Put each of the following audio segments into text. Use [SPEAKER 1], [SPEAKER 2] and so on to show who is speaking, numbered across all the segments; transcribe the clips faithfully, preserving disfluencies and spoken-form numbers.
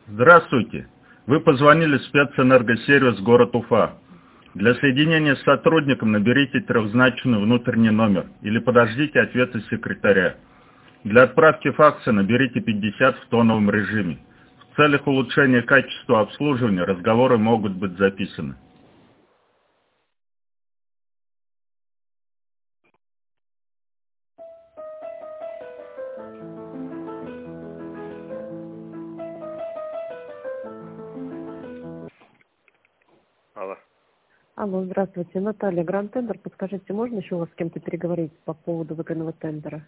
[SPEAKER 1] Здравствуйте. Вы позвонили в спецэнергосервис город Уфа. Для соединения с сотрудником наберите трехзначный внутренний номер или подождите ответа секретаря. Для отправки факса наберите пятьдесят в тоновом режиме. В целях улучшения качества обслуживания разговоры могут быть записаны.
[SPEAKER 2] Алло.
[SPEAKER 3] Алло, здравствуйте. Наталья, Гранд Тендер. Подскажите, можно еще у вас с кем-то переговорить по поводу выигранного тендера?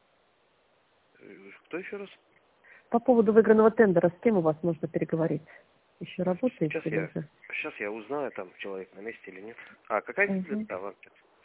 [SPEAKER 2] Кто еще раз?
[SPEAKER 3] По поводу выигранного тендера, с кем у вас можно переговорить? Еще работаете
[SPEAKER 2] Сейчас
[SPEAKER 3] или
[SPEAKER 2] я,
[SPEAKER 3] уже?
[SPEAKER 2] сейчас я узнаю, там человек на месте или нет. А, какая
[SPEAKER 3] Угу.
[SPEAKER 2] дисциплина вам?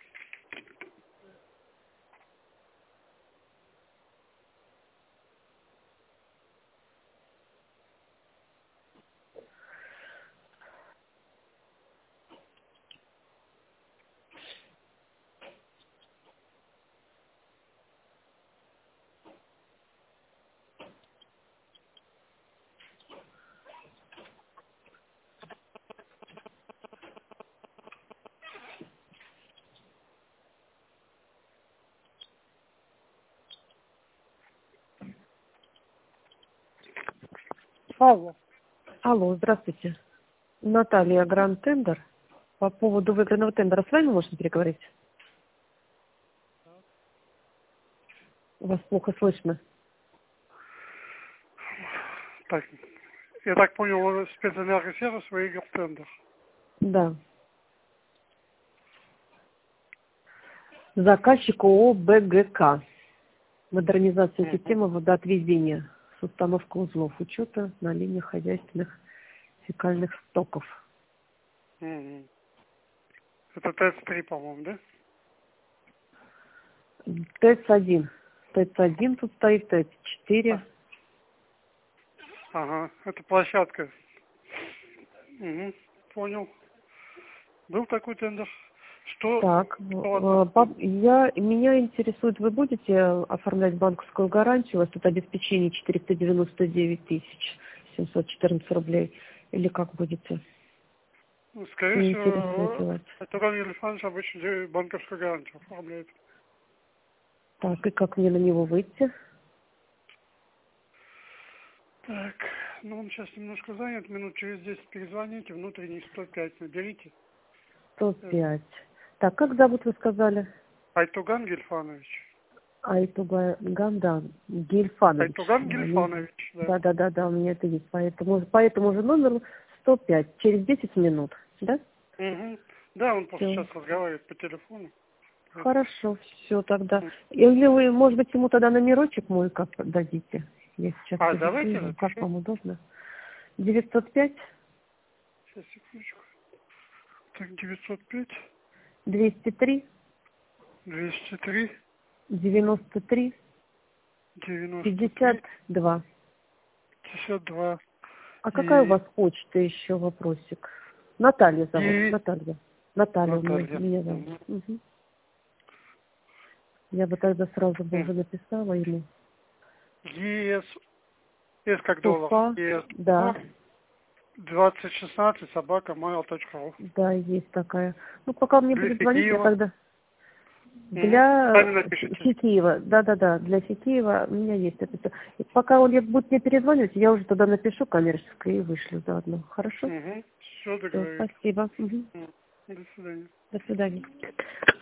[SPEAKER 4] Алло.
[SPEAKER 3] Алло, здравствуйте. Наталья, Гранд Тендер. По поводу выигранного тендера с вами можно переговорить? Вас плохо слышно.
[SPEAKER 4] Так, я так понял, спецэнергосервис выиграл тендер.
[SPEAKER 3] Да. Заказчик ООО БГК. Модернизация
[SPEAKER 4] Мгм.
[SPEAKER 3] системы водоотведения с установкой узлов учета на линиях хозяйственных фекальных стоков.
[SPEAKER 4] Мгм. Это тест три, по-моему, да?
[SPEAKER 3] ТЭЦ-один. ТЭЦ-один тут стоит, ТЭЦ-четыре.
[SPEAKER 4] Ага, это площадка. Угу. Понял. Был такой тендер. Что?
[SPEAKER 3] Так,
[SPEAKER 4] Что
[SPEAKER 3] э,
[SPEAKER 4] одно?
[SPEAKER 3] пап- я, меня интересует, вы будете оформлять банковскую гарантию, у вас тут обеспечение четыреста девяносто девять тысяч семьсот четырнадцать рублей, или как будете?
[SPEAKER 4] Ну, скорее
[SPEAKER 3] Не интересует ли
[SPEAKER 4] всего,
[SPEAKER 3] вас?
[SPEAKER 4] это Иван Александрович обычно делает банковскую гарантию оформляет.
[SPEAKER 3] Так, и как мне на него выйти?
[SPEAKER 4] Так, ну он сейчас немножко занят, минут через десять перезвоните, внутренний сто пять наберите.
[SPEAKER 3] сто пять. Так, как зовут, вы сказали?
[SPEAKER 4] Айтуган Гельфанович.
[SPEAKER 3] Айтуган да, Гельфанович.
[SPEAKER 4] Айтуган Гельфанович, да.
[SPEAKER 3] Да, да, да, да, у меня это есть. Поэтому, по этому же номеру сто пять. Через десять минут, да?
[SPEAKER 4] Угу. Да, он просто
[SPEAKER 3] Всё.
[SPEAKER 4] сейчас разговаривает по телефону.
[SPEAKER 3] Хорошо, все тогда.
[SPEAKER 4] М.
[SPEAKER 3] Или вы, может быть, ему тогда номерочек мой как дадите? Я сейчас
[SPEAKER 4] А,
[SPEAKER 3] запишу
[SPEAKER 4] давайте
[SPEAKER 3] его, как
[SPEAKER 4] запишу.
[SPEAKER 3] вам удобно. девятьсот пять
[SPEAKER 4] Сейчас, секундочку. Так, девятьсот пять,
[SPEAKER 3] двести три
[SPEAKER 4] двести три,
[SPEAKER 3] девяносто три
[SPEAKER 4] девяносто
[SPEAKER 3] пятьдесят
[SPEAKER 4] три,
[SPEAKER 3] два.
[SPEAKER 4] пятьдесят два.
[SPEAKER 3] А какая у
[SPEAKER 4] И,
[SPEAKER 3] вас почта еще, вопросик? Наталья зовут,
[SPEAKER 4] и
[SPEAKER 3] Наталья. Наталья у меня,
[SPEAKER 4] Наталья.
[SPEAKER 3] меня зовут. Мгм. Я бы тогда сразу бы уже написала ему.
[SPEAKER 4] ЕС, С как доллар.
[SPEAKER 3] Уфа,
[SPEAKER 4] ЕС
[SPEAKER 3] да,
[SPEAKER 4] двадцать шестнадцать собака mail точка ру.
[SPEAKER 3] да, есть такая. Ну, пока мне
[SPEAKER 4] Для
[SPEAKER 3] будет звонить, я
[SPEAKER 4] Киева.
[SPEAKER 3] тогда...
[SPEAKER 4] Угу.
[SPEAKER 3] Для
[SPEAKER 4] Сами напишите.
[SPEAKER 3] Фикиева, да-да-да, для Фикиева у меня есть это всё. И пока он мне будет мне перезванивать, я уже туда напишу коммерческое и вышлю заодно. Хорошо?
[SPEAKER 4] Угу. Все
[SPEAKER 3] Всё,
[SPEAKER 4] договорились.
[SPEAKER 3] спасибо. Мгм.
[SPEAKER 4] М. До свидания.
[SPEAKER 3] До свидания.